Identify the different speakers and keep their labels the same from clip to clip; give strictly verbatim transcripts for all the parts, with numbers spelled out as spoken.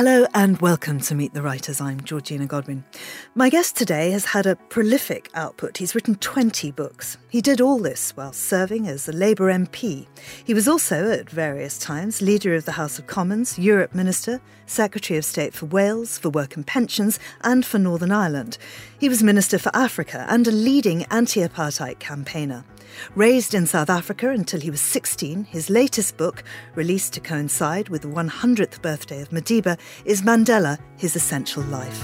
Speaker 1: Hello and welcome to Meet the Writers. I'm Georgina Godwin. My guest today has had a prolific output. He's written twenty books. He did all this while serving as a Labour M P. He was also, at various times, Leader of the House of Commons, Europe Minister, Secretary of State for Wales, for Work and Pensions, and for Northern Ireland. He was Minister for Africa and a leading anti-apartheid campaigner. Raised in South Africa until he was sixteen, his latest book, released to coincide with the one hundredth birthday of Madiba, is Mandela, His Essential Life.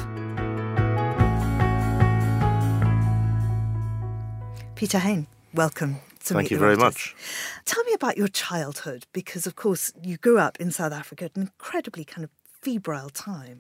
Speaker 1: Peter Hain, welcome to
Speaker 2: Thank
Speaker 1: Meet
Speaker 2: you
Speaker 1: the
Speaker 2: very
Speaker 1: Writers.
Speaker 2: much.
Speaker 1: Tell me about your childhood, because, of course, you grew up in South Africa at an incredibly kind of febrile time.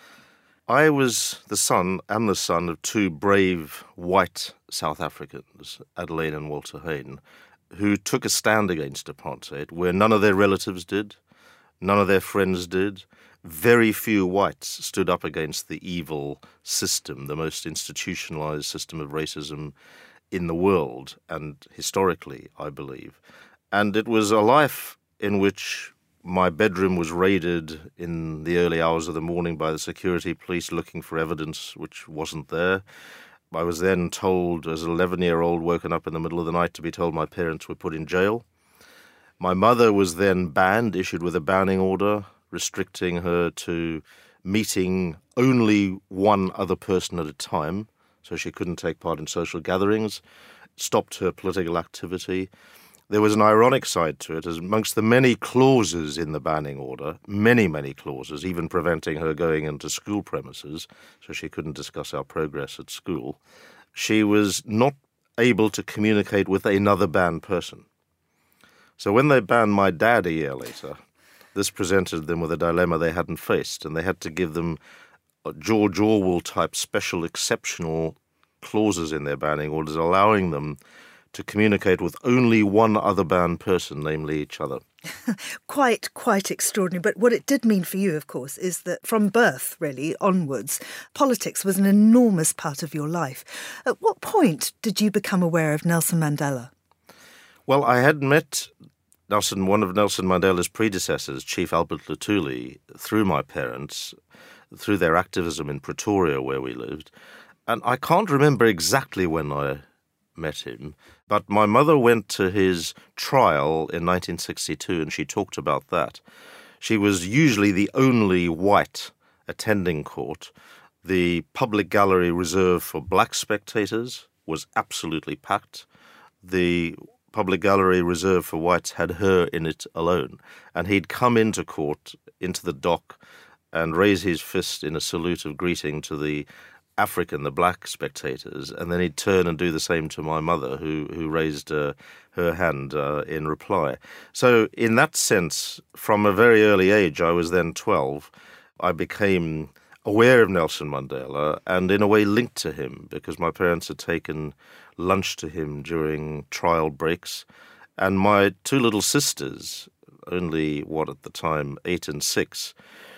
Speaker 2: I was the son and the son of two brave white South Africans, Adelaide and Walter Hain, who took a stand against apartheid where none of their relatives did, none of their friends did. Very few whites stood up against the evil system, the most institutionalized system of racism in the world, and historically, I believe. And it was a life in which my bedroom was raided in the early hours of the morning by the security police looking for evidence which wasn't there. I was then told, as an eleven-year-old, woken up in the middle of the night to be told my parents were put in jail. My mother was then banned, issued with a banning order, restricting her to meeting only one other person at a time, so she couldn't take part in social gatherings, stopped her political activity. There was an ironic side to it, as amongst the many clauses in the banning order, many, many clauses, even preventing her going into school premises, so she couldn't discuss our progress at school, she was not able to communicate with another banned person. So when they banned my dad a year later, this presented them with a dilemma they hadn't faced, and they had to give them George Orwell-type special exceptional clauses in their banning orders, allowing them to communicate with only one other banned person, namely each other.
Speaker 1: Quite, quite extraordinary. But what it did mean for you, of course, is that from birth, really, onwards, politics was an enormous part of your life. At what point did you become aware of Nelson Mandela?
Speaker 2: Well, I had met Nelson, one of Nelson Mandela's predecessors, Chief Albert Luthuli, through my parents, through their activism in Pretoria, where we lived. And I can't remember exactly when I met him, but my mother went to his trial in nineteen sixty-two, and she talked about that. She was usually the only white attending court. The public gallery reserved for black spectators was absolutely packed. The public gallery reserved for whites had her in it alone, and he'd come into court, into the dock, and raise his fist in a salute of greeting to the African, the black spectators, and then he'd turn and do the same to my mother, who who raised uh, her hand uh, in reply. So in that sense, from a very early age, I was then twelve, I became aware of Nelson Mandela and in a way linked to him, because my parents had taken lunch to him during trial breaks, and my two little sisters, only, what at the time, eight and six,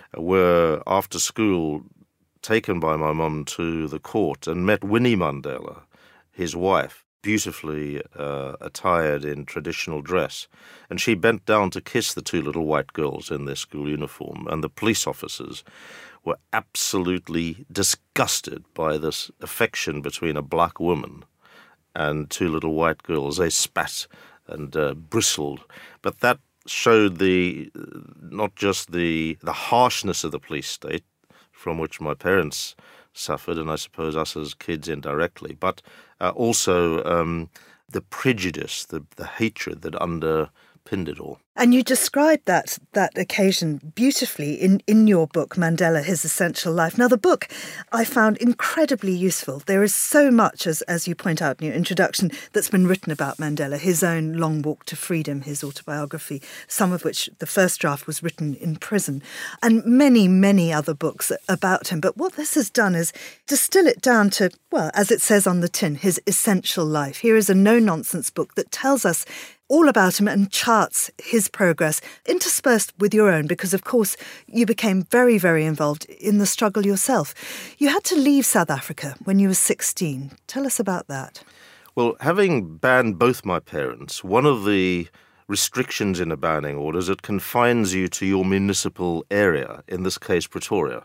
Speaker 2: were after school taken by my mum to the court and met Winnie Mandela, his wife, beautifully uh, attired in traditional dress. And she bent down to kiss the two little white girls in their school uniform, and the police officers were absolutely disgusted by this affection between a black woman and two little white girls. They spat and uh, bristled. But that showed the not just the the harshness of the police state, from which my parents suffered, and I suppose us as kids indirectly, but uh, also um, the prejudice, the, the hatred that underpinned it all.
Speaker 1: And you described that that occasion beautifully in, in your book, Mandela, His Essential Life. Now, the book I found incredibly useful. There is so much, as, as you point out in your introduction, that's been written about Mandela, his own Long Walk to Freedom, his autobiography, some of which the first draft was written in prison, and many, many other books about him. But what this has done is distill it down to, well, as it says on the tin, his essential life. Here is a no-nonsense book that tells us all about him and charts his progress, interspersed with your own, because, of course, you became very, very involved in the struggle yourself. You had to leave South Africa when you were sixteen. Tell us about that.
Speaker 2: Well, having banned both my parents, one of the restrictions in a banning orders. It confines you to your municipal area, in this case Pretoria.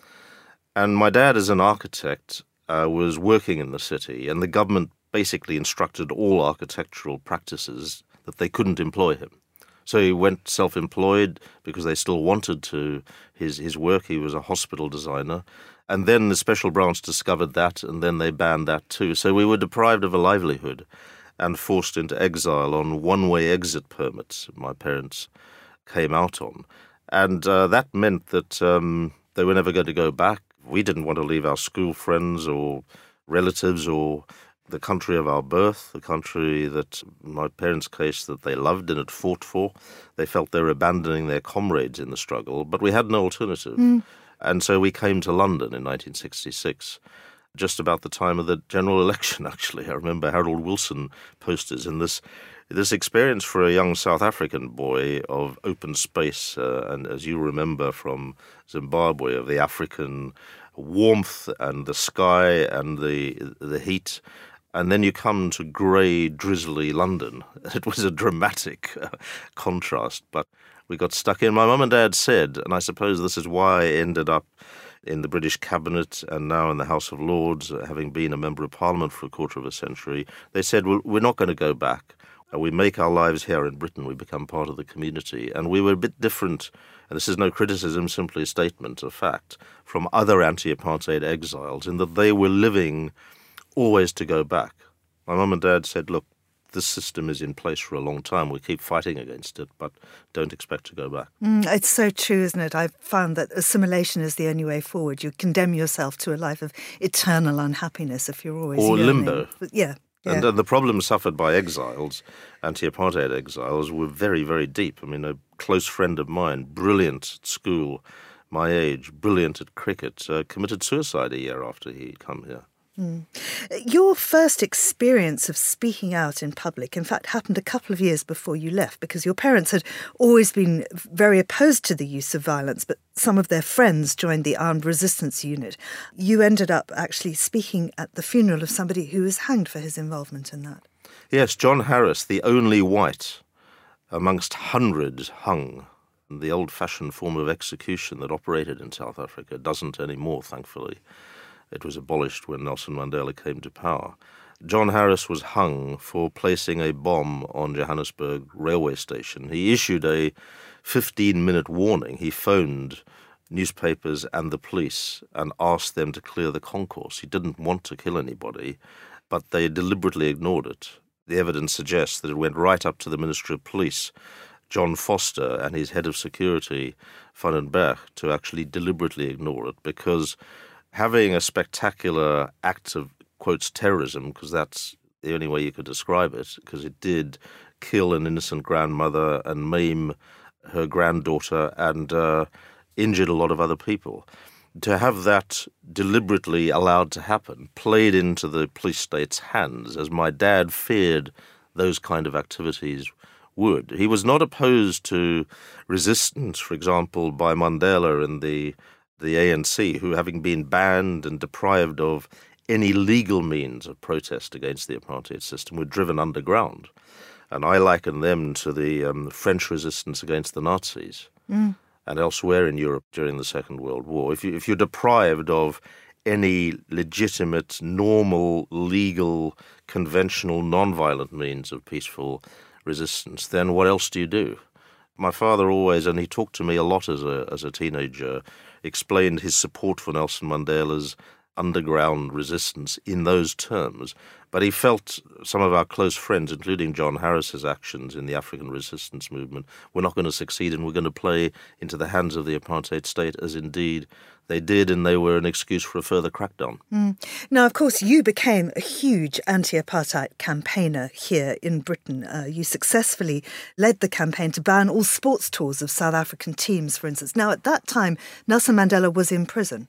Speaker 2: And my dad, as an architect, uh, was working in the city, and the government basically instructed all architectural practices that they couldn't employ him. So he went self-employed because they still wanted to his, his work. He was a hospital designer. And then the special branch discovered that, and then they banned that too. So we were deprived of a livelihood and forced into exile on one-way exit permits my parents came out on. And uh, that meant that um, they were never going to go back. We didn't want to leave our school friends or relatives or the country of our birth, the country that, in my parents' case, that they loved and had fought for. They felt they were abandoning their comrades in the struggle, but we had no alternative. Mm. And so we came to London in nineteen sixty-six, just about the time of the general election, actually. I remember Harold Wilson posters in this this experience for a young South African boy of open space, uh, and as you remember from Zimbabwe, of the African warmth and the sky and the the heat. And then you come to grey, drizzly London. It was a dramatic uh, contrast, but we got stuck in. My mum and dad said, and I suppose this is why I ended up in the British cabinet and now in the House of Lords, uh, having been a member of Parliament for a quarter of a century, they said, well, we're not going to go back. Uh, we make our lives here in Britain. We become part of the community. And we were a bit different, and this is no criticism, simply a statement of fact, from other anti-apartheid exiles in that they were living always to go back. My mum and dad said, look, this system is in place for a long time. We keep fighting against it, but don't expect to go back.
Speaker 1: Mm, it's so true, isn't it? I've found that assimilation is the only way forward. You condemn yourself to a life of eternal unhappiness if you're always
Speaker 2: Or
Speaker 1: yearning.
Speaker 2: limbo.
Speaker 1: But yeah. Yeah.
Speaker 2: And uh, the problems suffered by exiles, anti-apartheid exiles, were very, very deep. I mean, a close friend of mine, brilliant at school, my age, brilliant at cricket, uh, committed suicide a year after he'd come here.
Speaker 1: Mm. Your first experience of speaking out in public, in fact, happened a couple of years before you left, because your parents had always been very opposed to the use of violence, but some of their friends joined the Armed Resistance Unit. You ended up actually speaking at the funeral of somebody who was hanged for his involvement in that.
Speaker 2: Yes, John Harris, the only white amongst hundreds hung. The old-fashioned form of execution that operated in South Africa doesn't anymore, thankfully. It was abolished when Nelson Mandela came to power. John Harris was hung for placing a bomb on Johannesburg railway station. He issued a fifteen-minute warning. He phoned newspapers and the police and asked them to clear the concourse. He didn't want to kill anybody, but they deliberately ignored it. The evidence suggests that it went right up to the Ministry of Police, John Foster, and his head of security, Van den Berg, to actually deliberately ignore it, because having a spectacular act of, quotes, terrorism, because that's the only way you could describe it, because it did kill an innocent grandmother and maim her granddaughter and uh, injured a lot of other people. To have that deliberately allowed to happen played into the police state's hands, as my dad feared those kind of activities would. He was not opposed to resistance, for example, by Mandela and the the A N C, who, having been banned and deprived of any legal means of protest against the apartheid system, were driven underground. And I liken them to the um, French resistance against the Nazis mm. and elsewhere in Europe during the Second World War. If, you, if you're deprived of any legitimate, normal, legal, conventional, non-violent means of peaceful resistance, then what else do you do? My father always, and he talked to me a lot as a as a teenager, explained his support for Nelson Mandela's underground resistance in those terms. But he felt some of our close friends, including John Harris's actions in the African resistance movement, were not going to succeed and were going to play into the hands of the apartheid state, as indeed they did, and they were an excuse for a further crackdown. Mm.
Speaker 1: Now, of course, you became a huge anti-apartheid campaigner here in Britain. Uh, you successfully led the campaign to ban all sports tours of South African teams, for instance. Now, at that time, Nelson Mandela was in prison.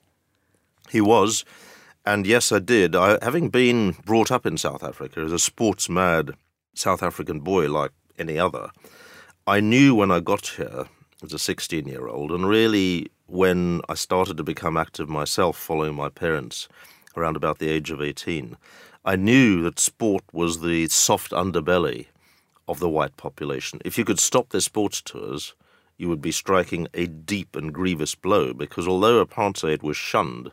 Speaker 2: He was. And yes, I did. I, having been brought up in South Africa as a sports-mad South African boy like any other, I knew when I got here as a sixteen-year-old, and really when I started to become active myself following my parents around about the age of eighteen, I knew that sport was the soft underbelly of the white population. If you could stop their sports tours, you would be striking a deep and grievous blow, because although apartheid was shunned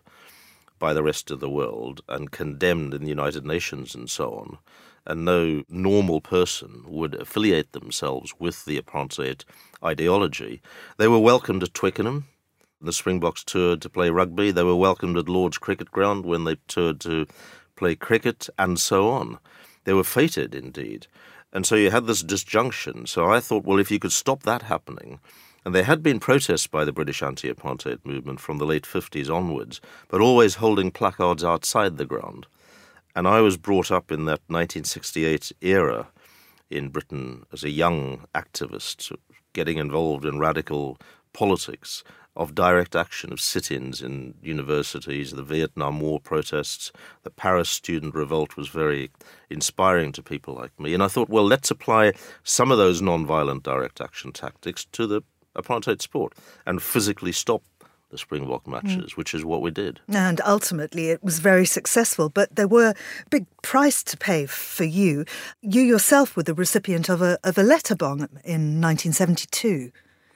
Speaker 2: by the rest of the world and condemned in the United Nations and so on, and no normal person would affiliate themselves with the apartheid ideology, they were welcomed at Twickenham. The Springboks toured to play rugby. They were welcomed at Lord's Cricket Ground when they toured to play cricket, and so on. They were fated, indeed. And so you had this disjunction. So I thought, well, if you could stop that happening, and there had been protests by the British anti-apartheid movement from the late fifties onwards, but always holding placards outside the ground. And I was brought up in that nineteen sixty-eight era in Britain as a young activist, getting involved in radical politics, of direct action, of sit-ins in universities, the Vietnam War protests. The Paris student revolt was very inspiring to people like me. And I thought, well, let's apply some of those non-violent direct action tactics to the apartheid sport and physically stop the Springbok matches, mm. which is what we did.
Speaker 1: And ultimately it was very successful, but there were a big price to pay for you. You yourself were the recipient of a, of a letter bomb in nineteen seventy-two.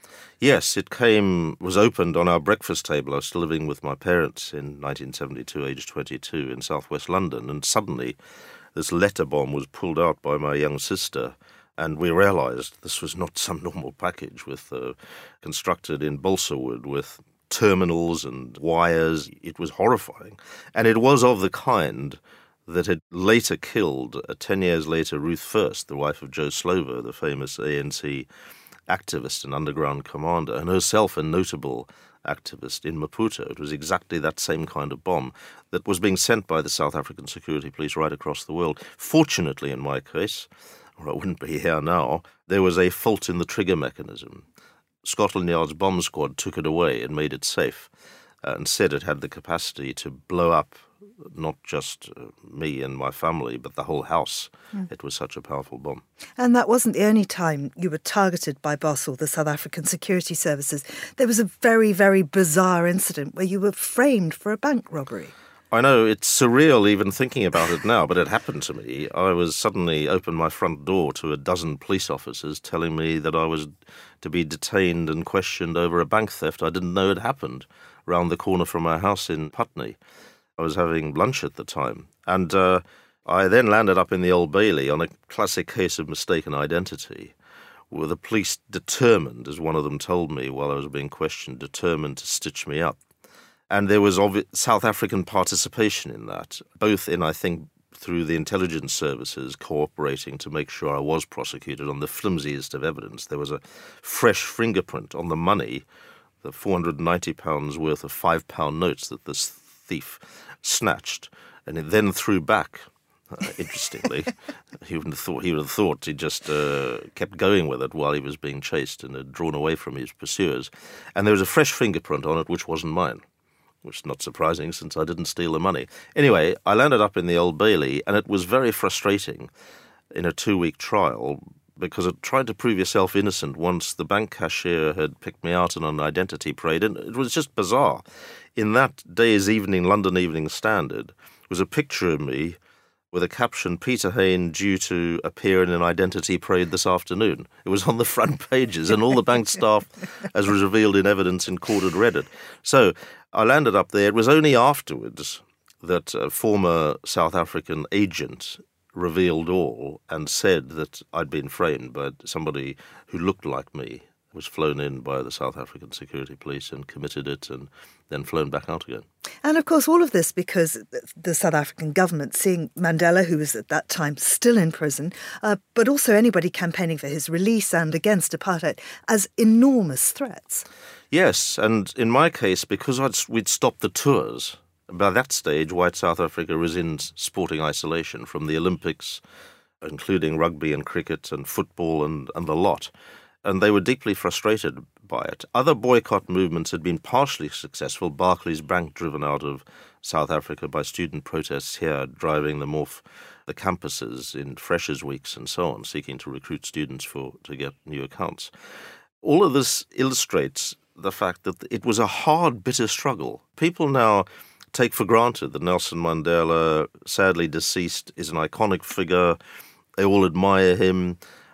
Speaker 2: Yes, it came, was opened on our breakfast table. I was still living with my parents in nineteen seventy-two, aged twenty-two, in southwest London, and suddenly this letter bomb was pulled out by my young sister, and we realised this was not some normal package with uh, constructed in balsa wood with terminals and wires. It was horrifying, and it was of the kind that had later killed, uh, ten years later, Ruth First, the wife of Joe Slovo, the famous A N C activist and underground commander, and herself a notable activist in Maputo. It was exactly that same kind of bomb that was being sent by the South African security police right across the world. Fortunately, in my case, or I wouldn't be here now, there was a fault in the trigger mechanism. Scotland Yard's bomb squad took it away and made it safe, uh, and said it had the capacity to blow up not just uh, me and my family, but the whole house. Mm. It was such a powerful bomb.
Speaker 1: And that wasn't the only time you were targeted by BOSOL, the South African Security Services. There was a very, very bizarre incident where you were framed for a bank robbery.
Speaker 2: I know, it's surreal even thinking about it now, but it happened to me. I was suddenly opened my front door to a dozen police officers telling me that I was to be detained and questioned over a bank theft I didn't know had happened round the corner from our house in Putney. I was having lunch at the time, and uh, I then landed up in the Old Bailey on a classic case of mistaken identity, with the police determined, as one of them told me while I was being questioned, determined to stitch me up. And there was obvi- South African participation in that, both in, I think, through the intelligence services cooperating to make sure I was prosecuted on the flimsiest of evidence. There was a fresh fingerprint on the money, the four hundred ninety pounds worth of five-pound notes that this thief snatched, and it then threw back. Uh, interestingly, he would have thought he would have thought he just uh, kept going with it while he was being chased and had drawn away from his pursuers. And there was a fresh fingerprint on it, which wasn't mine, which is not surprising since I didn't steal the money. Anyway, I landed up in the Old Bailey, and it was very frustrating in a two-week trial because it tried to prove yourself innocent once the bank cashier had picked me out on an identity parade, and it was just bizarre. In that day's Evening London Evening Standard was a picture of me with a caption, "Peter Hain due to appear in an identity parade this afternoon." It was on the front pages, and all the bank staff, as was revealed in evidence in court, had read it. So I landed up there. It was only afterwards that a former South African agent revealed all and said that I'd been framed by somebody who looked like me, was flown in by the South African Security Police and committed it and then flown back out again.
Speaker 1: And of course, all of this because the South African government, seeing Mandela, who was at that time still in prison, uh, but also anybody campaigning for his release and against apartheid, as enormous threats.
Speaker 2: Yes, and in my case, because I'd, we'd stopped the tours, by that stage, white South Africa was in sporting isolation from the Olympics, including rugby and cricket and football and, and the lot. And they were deeply frustrated by it. Other boycott movements had been partially successful. Barclays Bank driven out of South Africa by student protests here, driving them off the campuses in Freshers' Weeks and so on, seeking to recruit students for to get new accounts. All of this illustrates the fact that it was a hard, bitter struggle. People now take for granted that Nelson Mandela, sadly deceased, is an iconic figure. They all admire him.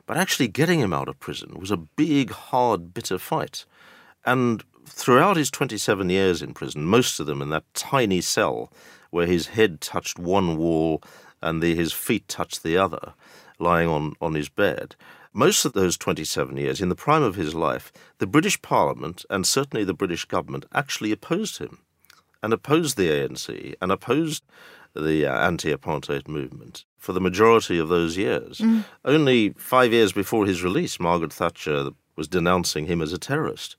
Speaker 2: But actually getting him out of prison was a big, hard, bitter fight. And throughout his twenty-seven years in prison, most of them in that tiny cell where his head touched one wall and the, his feet touched the other, lying on, on his bed, most of those twenty-seven years, in the prime of his life, the British Parliament and certainly the British government actually opposed him and opposed the A N C and opposed the uh, anti-apartheid movement for the majority of those years. Mm. Only five years before his release, Margaret Thatcher was denouncing him as a terrorist.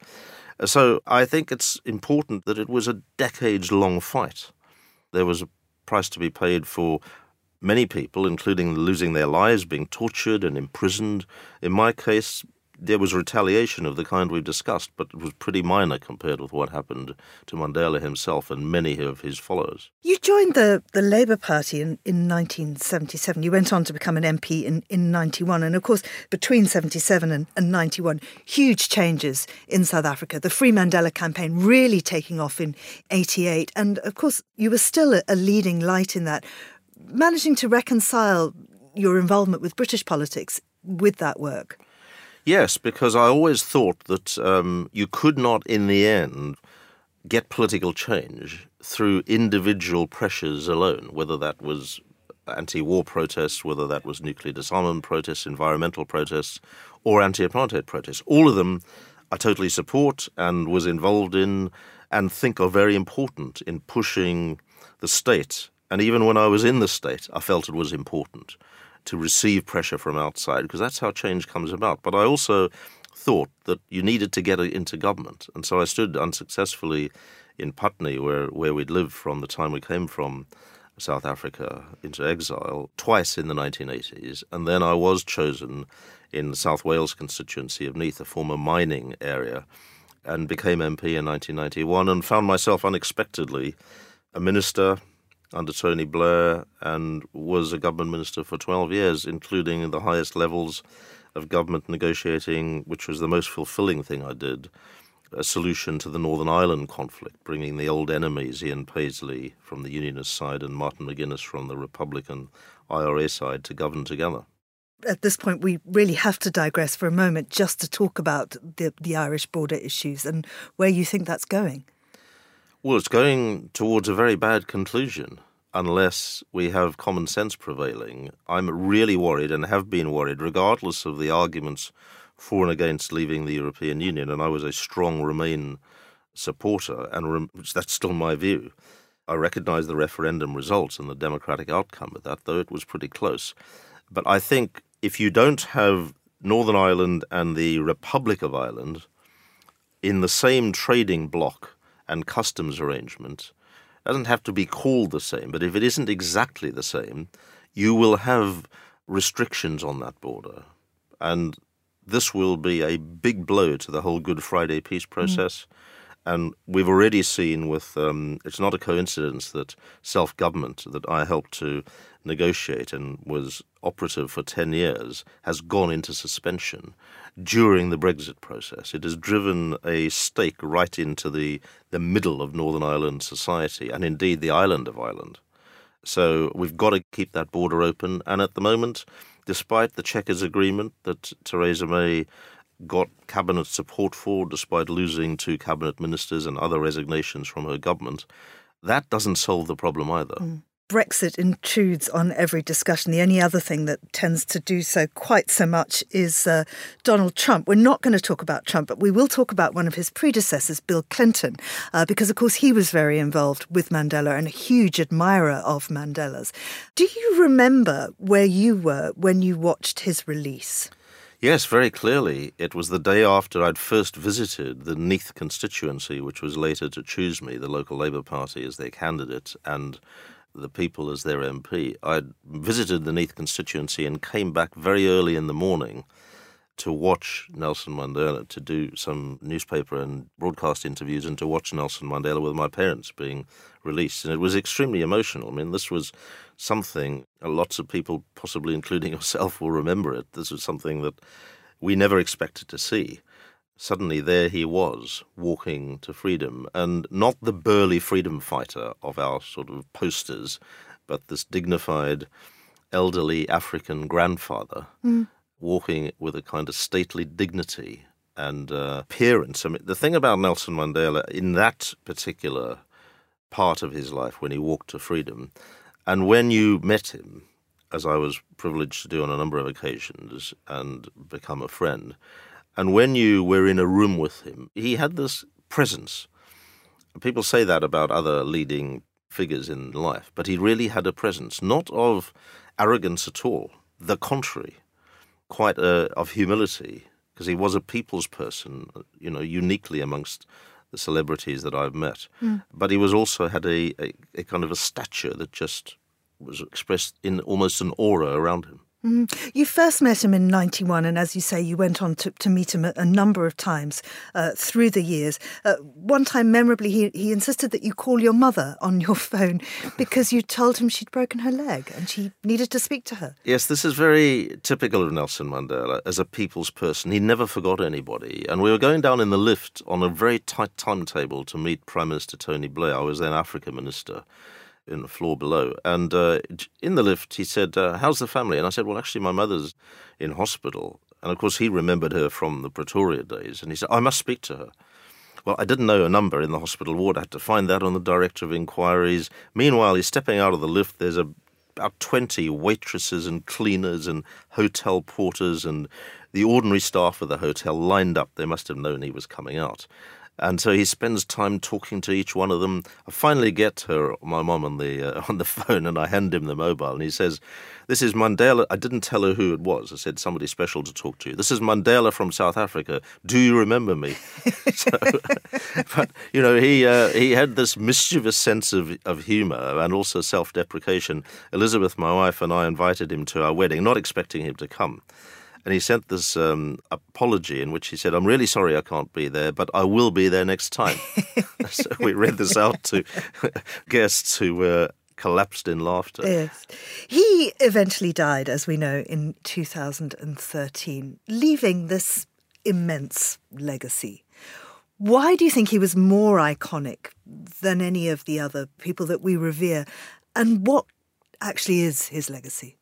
Speaker 2: So I think it's important that it was a decades-long fight. There was a price to be paid for many people, including losing their lives, being tortured and imprisoned. In my case, there was retaliation of the kind we've discussed, but it was pretty minor compared with what happened to Mandela himself and many of his followers.
Speaker 1: You joined the, the Labour Party in, in nineteen seventy-seven. You went on to become an M P in, in ninety-one. And of course, between seventy-seven and, and ninety-one, huge changes in South Africa. The Free Mandela campaign really taking off in eighty-eight. And of course, you were still a, a leading light in that, managing to reconcile your involvement with British politics with that work.
Speaker 2: Yes, because I always thought that um, you could not, in the end, get political change through individual pressures alone, whether that was anti-war protests, whether that was nuclear disarmament protests, environmental protests, or anti-apartheid protests. All of them I totally support and was involved in and think are very important in pushing the state. And even when I was in the state, I felt it was important to receive pressure from outside, because that's how change comes about. But I also thought that you needed to get into government. And so I stood unsuccessfully in Putney, where, where we'd lived from the time we came from South Africa into exile, twice in the nineteen eighties. And then I was chosen in the South Wales constituency of Neath, a former mining area, and became M P in nineteen ninety-one and found myself unexpectedly a minister under Tony Blair, and was a government minister for twelve years, including the highest levels of government negotiating, which was the most fulfilling thing I did, a solution to the Northern Ireland conflict, bringing the old enemies, Ian Paisley from the Unionist side and Martin McGuinness from the Republican I R A side, to govern together.
Speaker 1: At this point, we really have to digress for a moment just to talk about the, the Irish border issues and where you think that's going.
Speaker 2: Well, it's going towards a very bad conclusion unless we have common sense prevailing. I'm really worried and have been worried, regardless of the arguments for and against leaving the European Union, and I was a strong Remain supporter, and that's still my view. I recognise the referendum results and the democratic outcome of that, though it was pretty close. But I think if you don't have Northern Ireland and the Republic of Ireland in the same trading bloc and customs arrangement, it doesn't have to be called the same, but if it isn't exactly the same, you will have restrictions on that border. And this will be a big blow to the whole Good Friday peace process. Mm. And we've already seen with, um, it's not a coincidence that self-government that I helped to negotiate and was operative for ten years has gone into suspension during the Brexit process. It has driven a stake right into the, the middle of Northern Ireland society, and indeed the island of Ireland. So we've got to keep that border open. And at the moment, despite the Chequers agreement that Theresa May got cabinet support for, despite losing two cabinet ministers and other resignations from her government, that doesn't solve the problem either. Mm.
Speaker 1: Brexit intrudes on every discussion. The only other thing that tends to do so quite so much is uh, Donald Trump. We're not going to talk about Trump, but we will talk about one of his predecessors, Bill Clinton, uh, because, of course, he was very involved with Mandela and a huge admirer of Mandela's. Do you remember where you were when you watched his release?
Speaker 2: Yes, very clearly. It was the day after I'd first visited the Neath constituency, which was later to choose me, the local Labour Party, as their candidate, and the people as their M P. I'd visited the Neath constituency and came back very early in the morning to watch Nelson Mandela, to do some newspaper and broadcast interviews, and to watch Nelson Mandela with my parents being released. And it was extremely emotional. I mean, this was something, lots of people, possibly including yourself, will remember it. This was something that we never expected to see. Suddenly there he was, walking to freedom, and not the burly freedom fighter of our sort of posters, but this dignified, elderly African grandfather mm. walking with a kind of stately dignity and uh, appearance. I mean, the thing about Nelson Mandela in that particular part of his life when he walked to freedom, and when you met him, as I was privileged to do on a number of occasions and become a friend, and when you were in a room with him, he had this presence. People say that about other leading figures in life, but he really had a presence, not of arrogance at all, the contrary, quite uh, of humility, because he was a people's person, you know, uniquely amongst the celebrities that I've met. Mm. But he was also had a, a, a kind of a stature that just was expressed in almost an aura around him.
Speaker 1: Mm. You first met him in ninety-one, and as you say, you went on to, to meet him a, a number of times uh, through the years. Uh, one time, memorably, he, he insisted that you call your mother on your phone because you told him she'd broken her leg and she needed to speak to her.
Speaker 2: Yes, this is very typical of Nelson Mandela as a people's person. He never forgot anybody. And we were going down in the lift on a very tight timetable to meet Prime Minister Tony Blair. I was then Africa Minister, in the floor below. And uh, in the lift, he said, uh, how's the family? And I said, well, actually, my mother's in hospital. And of course, he remembered her from the Pretoria days. And he said, I must speak to her. Well, I didn't know a number in the hospital ward. I had to find that on the Director of Inquiries. Meanwhile, he's stepping out of the lift. There's a, about twenty waitresses and cleaners and hotel porters and the ordinary staff of the hotel lined up. They must have known he was coming out. And so he spends time talking to each one of them. I finally get her, my mum, on the uh, on the phone, and I hand him the mobile. And he says, this is Mandela. I didn't tell her who it was. I said, somebody special to talk to. This is Mandela from South Africa. Do you remember me? so, but, you know, he uh, he had this mischievous sense of, of humour and also self-deprecation. Elizabeth, my wife, and I invited him to our wedding, not expecting him to come. And he sent this um, apology in which he said, I'm really sorry I can't be there, but I will be there next time. So we read this out to guests who were collapsed in laughter.
Speaker 1: Yes. He eventually died, as we know, in two thousand thirteen, leaving this immense legacy. Why do you think he was more iconic than any of the other people that we revere? And what actually is his legacy?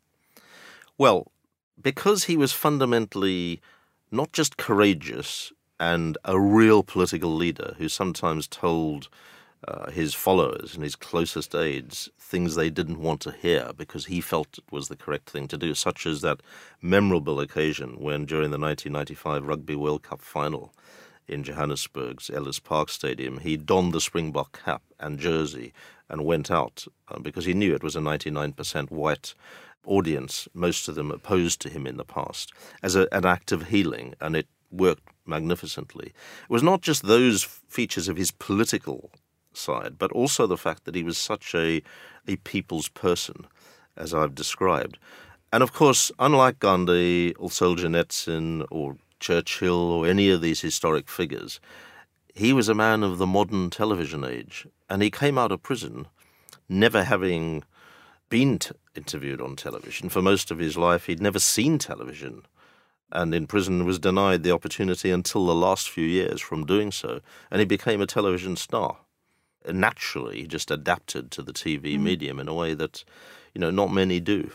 Speaker 2: Well, because he was fundamentally not just courageous and a real political leader who sometimes told uh, his followers and his closest aides things they didn't want to hear because he felt it was the correct thing to do, such as that memorable occasion when during the nineteen ninety-five Rugby World Cup final in Johannesburg's Ellis Park Stadium, he donned the Springbok cap and jersey and went out uh, because he knew it was a ninety-nine percent white audience, most of them opposed to him in the past, as a, an act of healing, and it worked magnificently. It was not just those features of his political side, but also the fact that he was such a, a people's person, as I've described. And of course, unlike Gandhi or Solzhenitsyn or Churchill or any of these historic figures, he was a man of the modern television age, and he came out of prison never having been t- interviewed on television. For most of his life, he'd never seen television, and in prison was denied the opportunity until the last few years from doing so, and he became a television star. And naturally, he just adapted to the T V mm. medium in a way that, you know, not many do.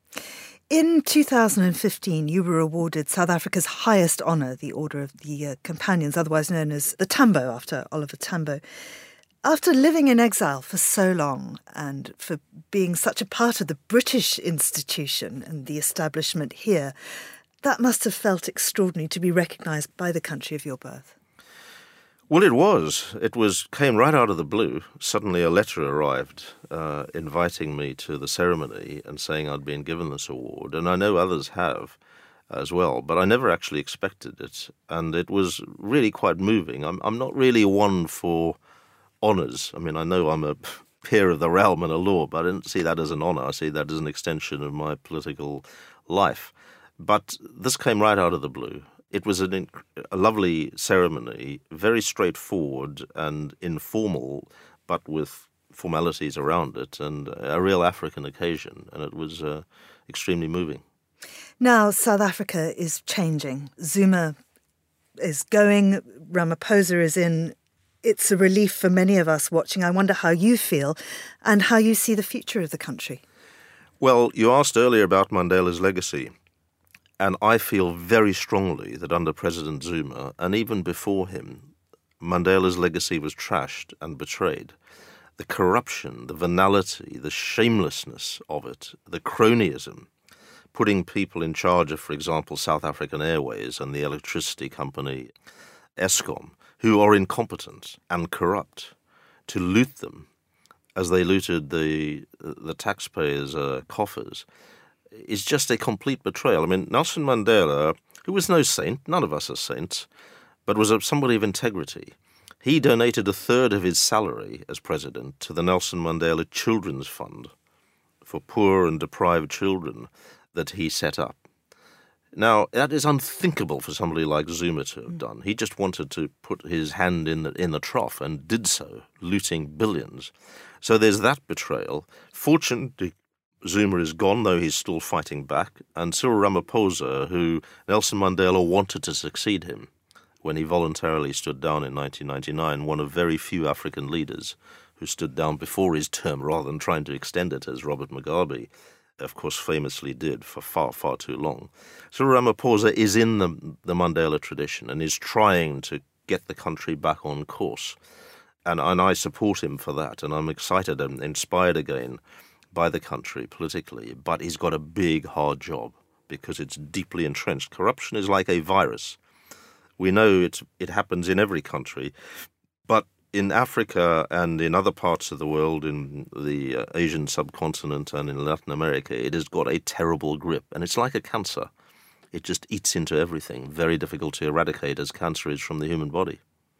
Speaker 1: In two thousand fifteen, you were awarded South Africa's highest honour, the Order of the uh, Companions, otherwise known as the Tambo, after Oliver Tambo. After living in exile for so long and for being such a part of the British institution and the establishment here, that must have felt extraordinary to be recognised by the country of your birth.
Speaker 2: Well, it was. It was came right out of the blue. Suddenly a letter arrived uh, inviting me to the ceremony and saying I'd been given this award. And I know others have as well, but I never actually expected it. And it was really quite moving. I'm, I'm not really one for honours. I mean, I know I'm a peer of the realm and a law, but I didn't see that as an honour. I see that as an extension of my political life. But this came right out of the blue. It was an, a lovely ceremony, very straightforward and informal, but with formalities around it, and a real African occasion, and it was uh, extremely moving.
Speaker 1: Now, South Africa is changing. Zuma is going, Ramaphosa is in. It's a relief for many of us watching. I wonder how you feel and how you see the future of the country.
Speaker 2: Well, you asked earlier about Mandela's legacy. And I feel very strongly that under President Zuma, and even before him, Mandela's legacy was trashed and betrayed. The corruption, the venality, the shamelessness of it, the cronyism, putting people in charge of, for example, South African Airways and the electricity company Eskom, who are incompetent and corrupt, to loot them as they looted the the taxpayers' uh, coffers, is just a complete betrayal. I mean, Nelson Mandela, who was no saint, none of us are saints, but was a, somebody of integrity. He donated a third of his salary as president to the Nelson Mandela Children's Fund for poor and deprived children that he set up. Now, that is unthinkable for somebody like Zuma to have done. He just wanted to put his hand in the, in the trough and did so, looting billions. So there's that betrayal. Fortunately, Zuma is gone, though he's still fighting back. And Cyril Ramaphosa, who Nelson Mandela wanted to succeed him when he voluntarily stood down in nineteen ninety-nine, one of very few African leaders who stood down before his term rather than trying to extend it, as Robert Mugabe, of course, famously did for far, far too long. Cyril Ramaphosa is in the, the Mandela tradition and is trying to get the country back on course. And, and I support him for that, and I'm excited and inspired again by the country politically. But he's got a big, hard job because it's deeply entrenched. Corruption is like a virus. We know it, it happens in every country, but in Africa and in other parts of the world, in the uh, Asian subcontinent and in Latin America, it has got a terrible grip. And it's like a cancer. It just eats into everything. Very difficult to eradicate as cancer is from the human body.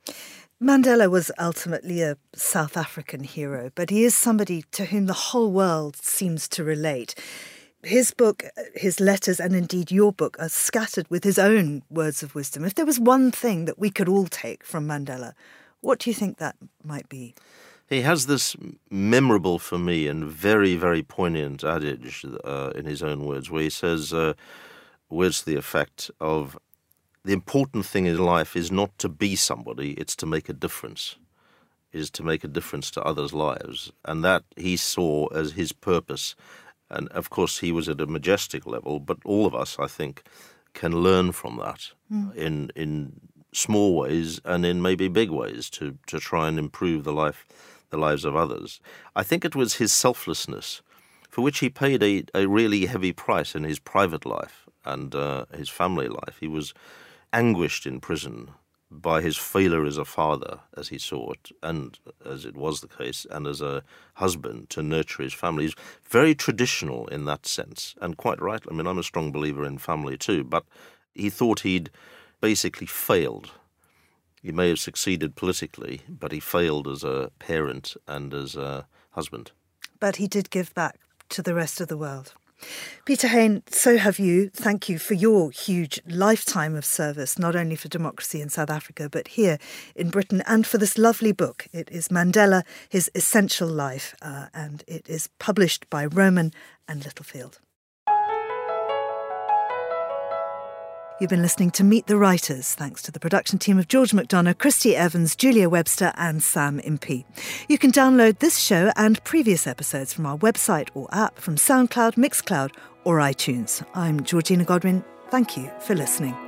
Speaker 1: Mandela was ultimately a South African hero, but he is somebody to whom the whole world seems to relate. His book, his letters, and indeed your book are scattered with his own words of wisdom. If there was one thing that we could all take from Mandela, what do you think that might be?
Speaker 2: He has this memorable for me and very, very poignant adage uh, in his own words where he says, uh, words to the effect of, the important thing in life is not to be somebody, it's to make a difference. It is to make a difference to others' lives. And that he saw as his purpose. And of course he was at a majestic level, but all of us, I think, can learn from that mm. in in small ways and in maybe big ways to, to try and improve the life, the lives of others. I think it was his selflessness, for which he paid a, a really heavy price in his private life and uh, his family life. He was anguished in prison by his failure as a father, as he saw it, and as it was the case, and as a husband to nurture his family. He's very traditional in that sense, and quite right. I mean, I'm a strong believer in family too, but he thought he'd basically failed. He may have succeeded politically, but he failed as a parent and as a husband.
Speaker 1: But he did give back to the rest of the world. Peter Hain, so have you. Thank you for your huge lifetime of service, not only for democracy in South Africa, but here in Britain, and for this lovely book. It is Mandela, His Essential Life, uh, and it is published by Rowman and Littlefield. You've been listening to Meet the Writers, thanks to the production team of George McDonough, Christy Evans, Julia Webster and Sam Impey. You can download this show and previous episodes from our website or app from SoundCloud, Mixcloud or iTunes. I'm Georgina Godwin. Thank you for listening.